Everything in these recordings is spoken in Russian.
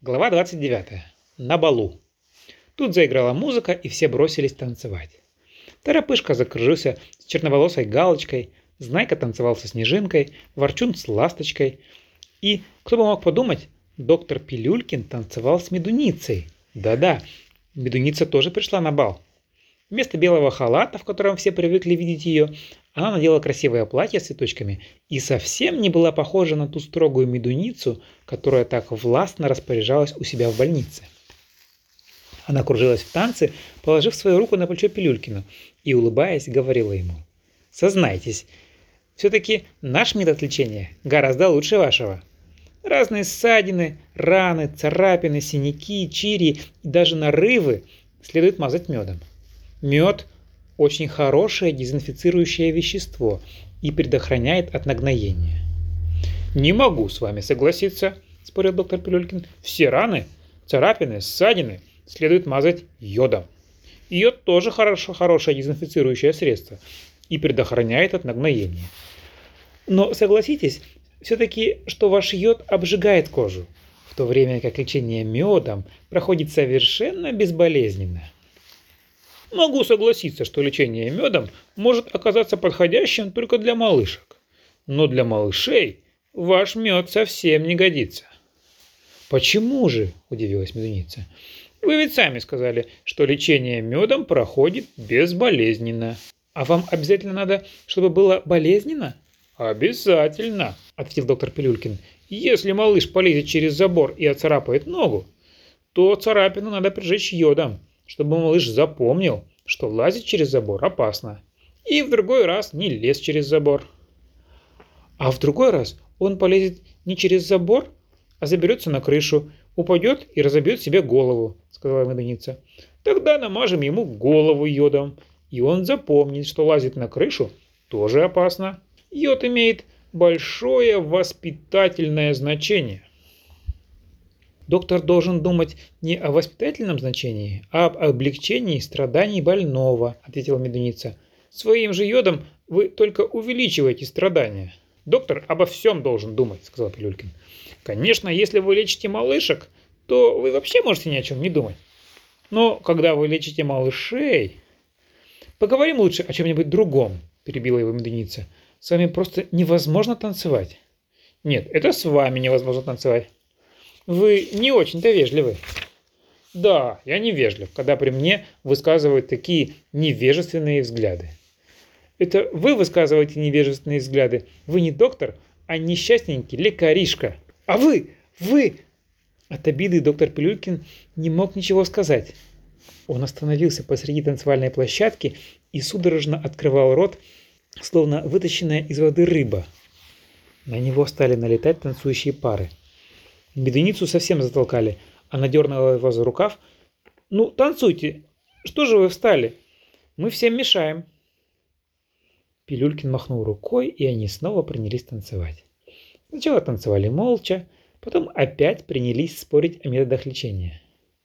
Глава 29. На балу. Тут заиграла музыка, и все бросились танцевать. Торопышка закружился с черноволосой Галочкой, Знайка танцевал со Снежинкой, Ворчун с Ласточкой. И, кто бы мог подумать, доктор Пилюлькин танцевал с Медуницей. Да-да, Медуница тоже пришла на бал. Вместо белого халата, в котором все привыкли видеть ее, она надела красивое платье с цветочками и совсем не была похожа на ту строгую Медуницу, которая так властно распоряжалась у себя в больнице. Она кружилась в танце, положив свою руку на плечо Пилюлькину и, улыбаясь, говорила ему: «Сознайтесь, все-таки наш метод лечения гораздо лучше вашего. Разные ссадины, раны, царапины, синяки, чири и даже нарывы следует мазать медом. Мед – очень хорошее дезинфицирующее вещество и предохраняет от нагноения». «Не могу с вами согласиться», – спорил доктор Пилюлькин. «Все раны, царапины, ссадины следует мазать йодом. Йод тоже хорошее дезинфицирующее средство и предохраняет от нагноения. Но согласитесь, все-таки, что ваш йод обжигает кожу, в то время как лечение медом проходит совершенно безболезненно». «Могу согласиться, что лечение медом может оказаться подходящим только для малышек. Но для малышей ваш мед совсем не годится». «Почему же?» – удивилась Медуница. «Вы ведь сами сказали, что лечение медом проходит безболезненно». «А вам обязательно надо, чтобы было болезненно?» «Обязательно», – ответил доктор Пилюлькин. «Если малыш полезет через забор и оцарапает ногу, то царапину надо прижечь йодом, чтобы малыш запомнил, что лазить через забор опасно, и в другой раз не лезь через забор». «А в другой раз он полезет не через забор, а заберется на крышу, упадет и разобьет себе голову», — сказала Медуница. «Тогда намажем ему голову йодом, и он запомнит, что лазить на крышу тоже опасно. Йод имеет большое воспитательное значение». «Доктор должен думать не о воспитательном значении, а об облегчении страданий больного», — ответила Медуница. «Своим же йодом вы только увеличиваете страдания». «Доктор обо всем должен думать», — сказал Пилюлькин. «Конечно, если вы лечите малышек, то вы вообще можете ни о чем не думать. Но когда вы лечите малышей...» «Поговорим лучше о чем-нибудь другом», — перебила его Медуница. «С вами просто невозможно танцевать». «Нет, это с вами невозможно танцевать. Вы не очень-то вежливы». «Да, я невежлив, когда при мне высказывают такие невежественные взгляды». «Это вы высказываете невежественные взгляды. Вы не доктор, а несчастненький лекаришка. А вы! От обиды доктор Пилюлькин не мог ничего сказать. Он остановился посреди танцевальной площадки и судорожно открывал рот, словно вытащенная из воды рыба. На него стали налетать танцующие пары. Медуницу совсем затолкали. Она дернула его за рукав. «Ну, танцуйте! Что же вы встали? Мы всем мешаем!» Пилюлькин махнул рукой, и они снова принялись танцевать. Сначала танцевали молча, потом опять принялись спорить о методах лечения.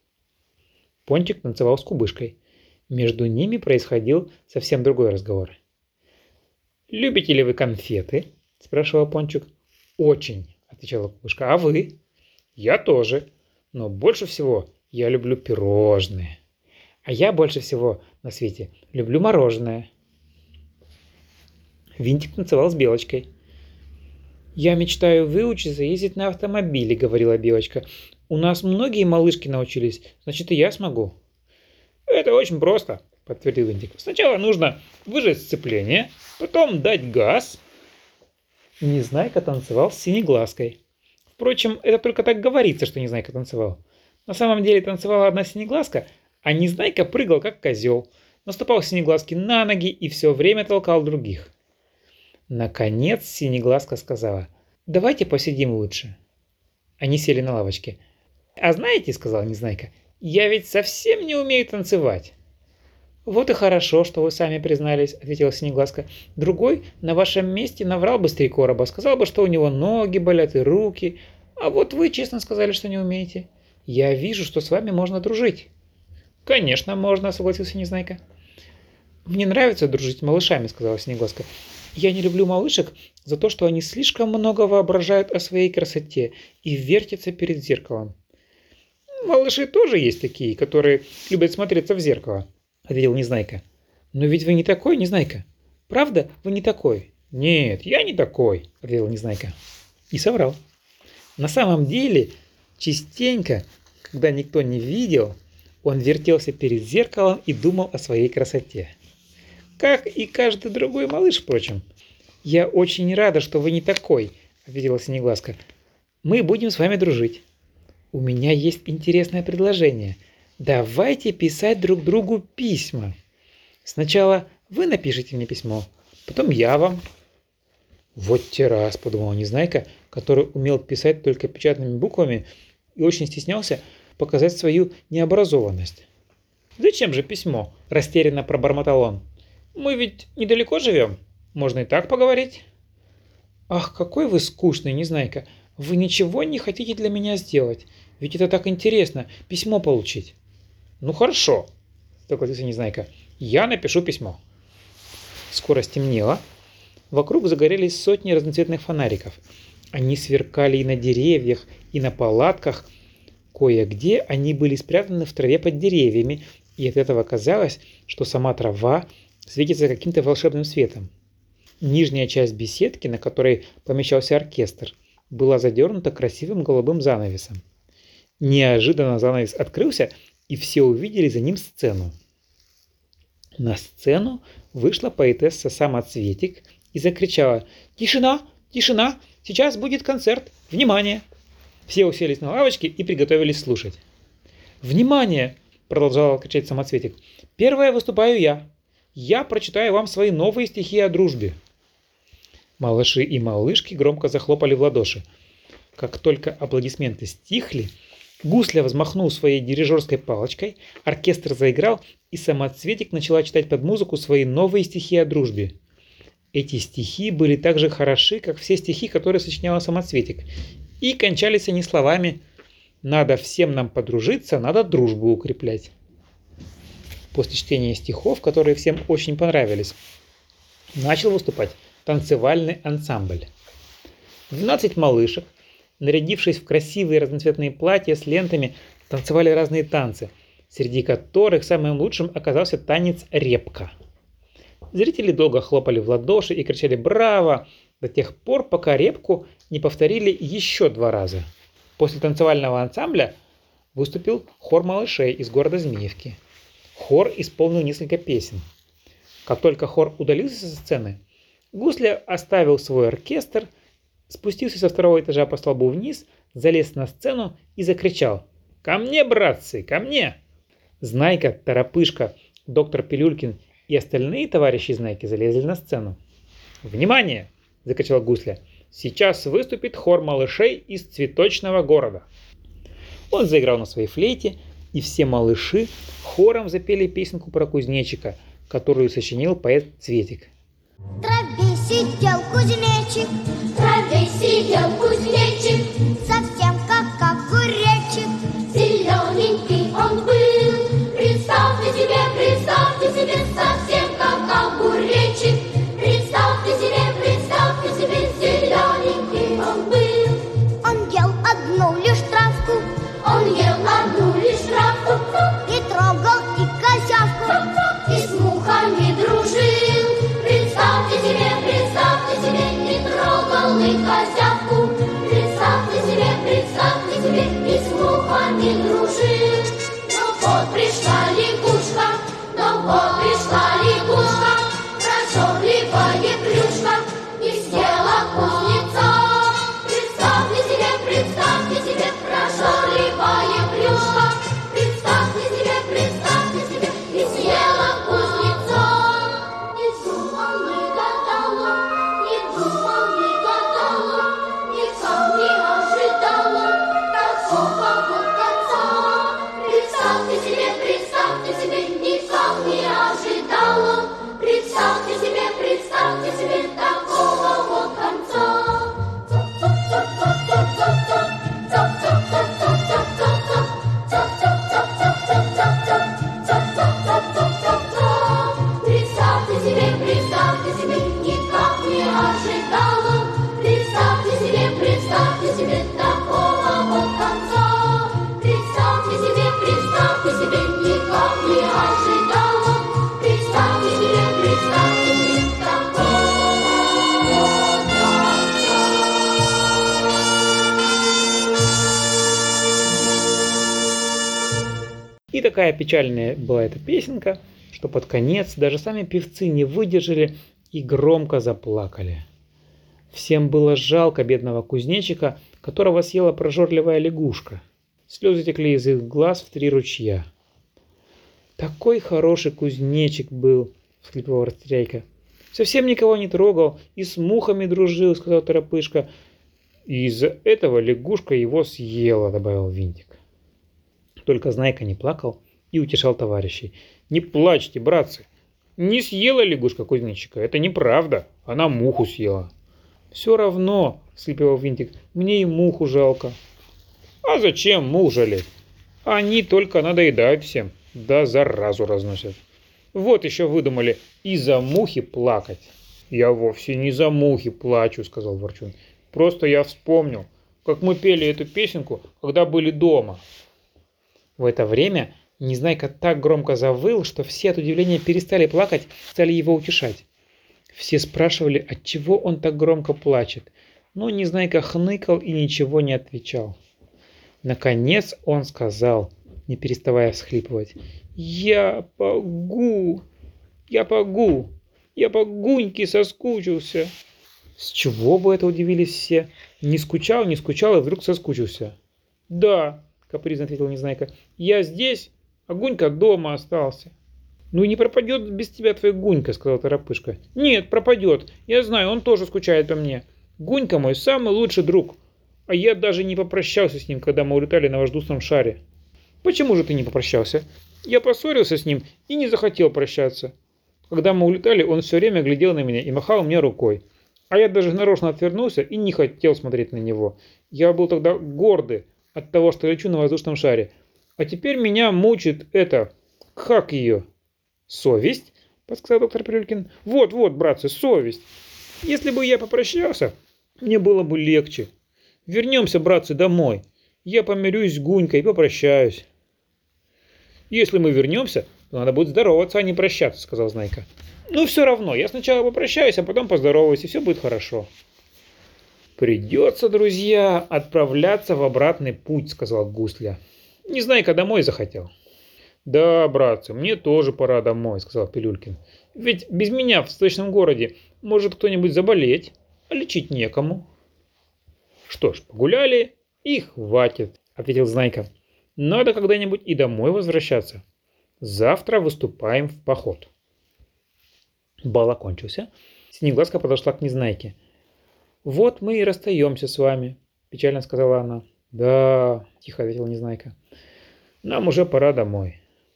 Пончик танцевал с Кубышкой. Между ними происходил совсем другой разговор. «Любите ли вы конфеты?» – спрашивал Пончик. «Очень», – отвечала Кубышка. «А вы?» «Я тоже. Но больше всего я люблю пирожные. А я больше всего на свете люблю мороженое». Винтик танцевал с Белочкой. «Я мечтаю выучиться ездить на автомобиле», — говорила Белочка. «У нас многие малышки научились, значит и я смогу». «Это очень просто», — подтвердил Винтик. «Сначала нужно выжать сцепление, потом дать газ». Незнайка танцевал с Синеглазкой. Впрочем, это только так говорится, что Незнайка танцевал. На самом деле танцевала одна Синеглазка, а Незнайка прыгал как козел, наступал Синеглазке на ноги и все время толкал других. Наконец Синеглазка сказала: «Давайте посидим лучше». Они сели на лавочке. «А знаете, — сказала Незнайка, — я ведь совсем не умею танцевать». «Вот и хорошо, что вы сами признались, — ответила Синеглазка. — Другой на вашем месте наврал бы с 3 короба, сказал бы, что у него ноги болят и руки. А вот вы честно сказали, что не умеете. Я вижу, что с вами можно дружить». «Конечно, можно, — согласился Незнайка. — Мне нравится дружить с малышами, — сказала Синеглазка. Я не люблю малышек за то, что они слишком много воображают о своей красоте и вертятся перед зеркалом. Малыши тоже есть такие, которые любят смотреться в зеркало, ответил Незнайка. Но ведь вы не такой, Незнайка. Правда, вы не такой? Нет, я не такой, ответил Незнайка. И соврал. На самом деле, частенько, когда никто не видел, он вертелся перед зеркалом и думал о своей красоте. Как и каждый другой малыш, впрочем. «Я очень рада, что вы не такой», — ответила Синеглазка. «Мы будем с вами дружить. У меня есть интересное предложение. Давайте писать друг другу письма. Сначала вы напишите мне письмо, потом я вам». «Вот те раз», — подумал Незнайка, который умел писать только печатными буквами и очень стеснялся показать свою необразованность. «Зачем же письмо?» – растерянно пробормотал он. «Мы ведь недалеко живем. Можно и так поговорить». «Ах, какой вы скучный, Незнайка. Вы ничего не хотите для меня сделать. Ведь это так интересно, письмо получить». «Ну хорошо», – согласился Незнайка. «Я напишу письмо». Скоро стемнело. Вокруг загорелись сотни разноцветных фонариков. Они сверкали и на деревьях, и на палатках. Кое-где они были спрятаны в траве под деревьями, и от этого казалось, что сама трава светится каким-то волшебным светом. Нижняя часть беседки, на которой помещался оркестр, была задернута красивым голубым занавесом. Неожиданно занавес открылся, и все увидели за ним сцену. На сцену вышла поэтесса Самоцветик и закричала: «Тишина! Тишина! Сейчас будет концерт! Внимание!» Все уселись на лавочке и приготовились слушать. «Внимание!» – продолжала кричать Самоцветик. «Первая выступаю я. Я прочитаю вам свои новые стихи о дружбе». Малыши и малышки громко захлопали в ладоши. Как только аплодисменты стихли, Гусля взмахнул своей дирижерской палочкой, оркестр заиграл, и Самоцветик начала читать под музыку свои новые стихи о дружбе. Эти стихи были так же хороши, как все стихи, которые сочиняла Самоцветик, и кончались они словами: «Надо всем нам подружиться, надо дружбу укреплять». После чтения стихов, которые всем очень понравились, начал выступать танцевальный ансамбль. 12 малышек, нарядившись в красивые разноцветные платья с лентами, танцевали разные танцы, среди которых самым лучшим оказался танец репка. Зрители долго хлопали в ладоши и кричали «Браво!» до тех пор, пока репку не повторили еще 2 раза. После танцевального ансамбля выступил хор малышей из города Змеевки. Хор исполнил несколько песен. Как только хор удалился со сцены, Гусля оставил свой оркестр, спустился со 2-го этажа по столбу вниз, залез на сцену и закричал: «Ко мне, братцы, ко мне!» Знайка, Торопышка, доктор Пилюлькин и остальные товарищи Знайки залезли на сцену. «Внимание!» – закричал Гусля. «Сейчас выступит хор малышей из цветочного города». Он заиграл на своей флейте, и все малыши хором запели песенку про кузнечика, которую сочинил поэт Цветик. В траве сидел кузнечик, совсем как огуречек. Зелененький он был, представьте себе, совсем как огуречек. Представьте себе, зелененький он был. Он ел одну лишь травку и трогал и козявку, и с мухами дружил. Представьте себе, и трогал и козявку. Представьте себе, и с мухами дружил. Но вот пришла лягушка, прожорливая плюшка, и съела кузнеца. Представьте себе, прожорливая плюшка. Представьте себе, и съела кузнеца. Не думал, не гадала, никак не ожидала такого вот конца. Представьте себе, никак не ожидала И такая печальная была эта песенка, что под конец даже сами певцы не выдержали и громко заплакали. Всем было жалко бедного кузнечика, которого съела прожорливая лягушка. Слезы текли из их глаз в 3 ручья. «Такой хороший кузнечик был», — всхлипывал Растеряйка. «Совсем никого не трогал и с мухами дружил», — сказал Торопышка. «И из-за этого лягушка его съела», — добавил Винтик. Только Знайка не плакал и утешал товарищей. «Не плачьте, братцы! Не съела лягушка кузнечика, это неправда, она муху съела». «Все равно», — всхлипывал Винтик, — «мне и муху жалко». «А зачем мух жалеть? Они только надоедают всем, да заразу разносят. Вот еще выдумали из-за мухи плакать». «Я вовсе не за мухи плачу», — сказал Ворчун. «Просто я вспомнил, как мы пели эту песенку, когда были дома». В это время Незнайка так громко завыл, что все от удивления перестали плакать, стали его утешать. Все спрашивали, отчего он так громко плачет, но Незнайка хныкал и ничего не отвечал. Наконец он сказал, не переставая всхлипывать: «Я по Гуньке соскучился». С чего бы это, удивились все? Не скучал и вдруг соскучился. «Да», — капризно ответил Незнайка, — «я здесь, а Гунька дома остался». «Ну и не пропадет без тебя твоя Гунька», — сказал Торопышка. «Нет, пропадет. Я знаю, он тоже скучает по мне. Гунька мой самый лучший друг. А я даже не попрощался с ним, когда мы улетали на воздушном шаре». «Почему же ты не попрощался?» «Я поссорился с ним и не захотел прощаться. Когда мы улетали, он все время глядел на меня и махал мне рукой. А я даже нарочно отвернулся и не хотел смотреть на него. Я был тогда гордый от того, что лечу на воздушном шаре. А теперь меня мучит это... Как ее?» «Совесть?» — подсказал доктор Пилюлькин. «Вот, братцы, совесть. Если бы я попрощался, мне было бы легче. Вернемся, братцы, домой. Я помирюсь с Гунькой и попрощаюсь». «Если мы вернемся, то надо будет здороваться, а не прощаться», — сказал Знайка. «Ну, все равно, я сначала попрощаюсь, а потом поздороваюсь, и все будет хорошо». «Придется, друзья, отправляться в обратный путь», — сказал Гусля. Незнайка домой захотел. «Да, братцы, мне тоже пора домой», — сказал Пилюлькин. «Ведь без меня в столичном городе может кто-нибудь заболеть, а лечить некому». «Что ж, погуляли и хватит», — ответил Знайка. «Надо когда-нибудь и домой возвращаться. Завтра выступаем в поход». Бал окончился. Синеглазка подошла к Незнайке. «Вот мы и расстаемся с вами», — печально сказала она. «Да», — тихо ответил Незнайка. «Нам уже пора домой».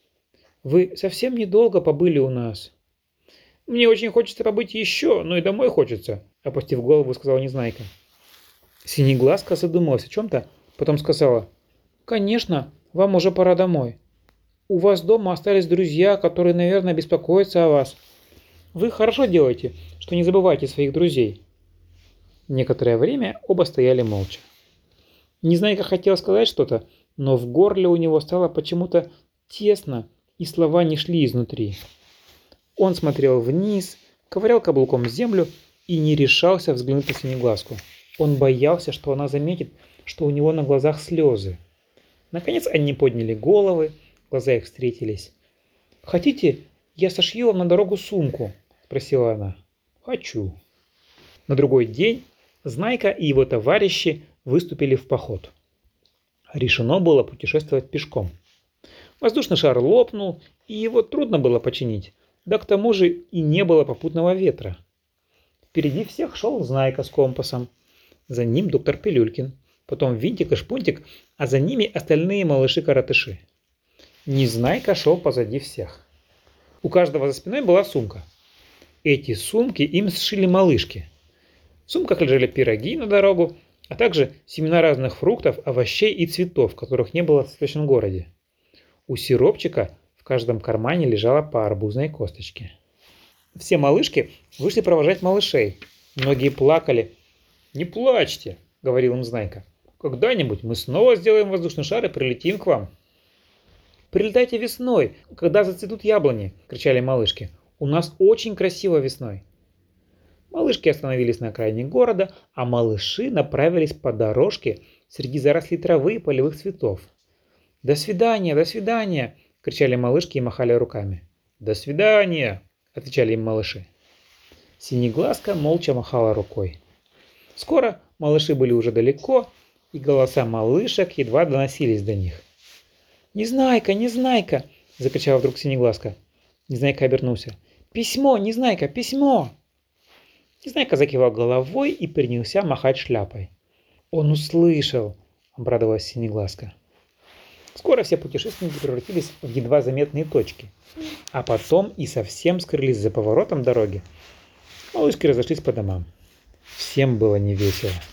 «Вы совсем недолго побыли у нас». «Мне очень хочется побыть еще, но и домой хочется», — опустив голову, сказала Незнайка. Синеглазка задумалась о чем-то, потом сказала: «Конечно, вам уже пора домой. У вас дома остались друзья, которые, наверное, беспокоятся о вас. Вы хорошо делаете, что не забываете своих друзей». Некоторое время оба стояли молча. Незнайка хотел сказать что-то, но в горле у него стало почему-то тесно, и слова не шли изнутри. Он смотрел вниз, ковырял каблуком землю и не решался взглянуть на Синеглазку. Он боялся, что она заметит, что у него на глазах слезы. Наконец они подняли головы, глаза их встретились. «Хотите, я сошью вам на дорогу сумку?» – спросила она. «Хочу». На другой день Знайка и его товарищи выступили в поход. Решено было путешествовать пешком. Воздушный шар лопнул, и его трудно было починить, да к тому же и не было попутного ветра. Впереди всех шел Знайка с компасом, за ним доктор Пилюлькин, потом Винтик и Шпунтик, а за ними остальные малыши-коротыши. Незнайка шел позади всех. У каждого за спиной была сумка. Эти сумки им сшили малышки. В сумках лежали пироги на дорогу, а также семена разных фруктов, овощей и цветов, которых не было в столичном городе. У сиропчика в каждом кармане лежала по арбузной косточке. Все малышки вышли провожать малышей. Многие плакали. «Не плачьте», — говорил им Знайка. «Когда-нибудь мы снова сделаем воздушный шар и прилетим к вам». «Прилетайте весной, когда зацветут яблони», — кричали малышки. «У нас очень красиво весной». Малышки остановились на окраине города, а малыши направились по дорожке среди зарослей травы и полевых цветов. «До свидания, до свидания!» — кричали малышки и махали руками. «До свидания!» — отвечали им малыши. Синеглазка молча махала рукой. Скоро малыши были уже далеко, и голоса малышек едва доносились до них. «Незнайка, Незнайка!» — закричала вдруг Синеглазка. Незнайка обернулся. «Письмо, Незнайка, письмо!» Незнайка закивал головой и принялся махать шляпой. «Он услышал!» — обрадовалась Синеглазка. Скоро все путешественники превратились в едва заметные точки, а потом и совсем скрылись за поворотом дороги. Малышки разошлись по домам. Всем было невесело.